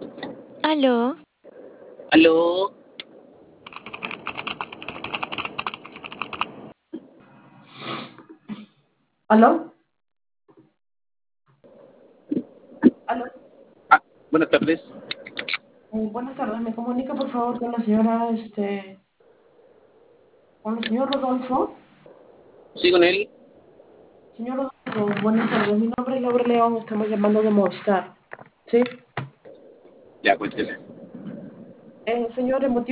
Aló, Aló, ¿Aló? ¿Aló? buenas tardes. Buenas tardes, me comunica por favor con la señora, con el señor Rodolfo. Sí, con él. Señor Rodolfo, buenas tardes, mi nombre es Laura León, estamos llamando de Movistar. ¿Sí? Ya, cuénteme. Señor, el motivo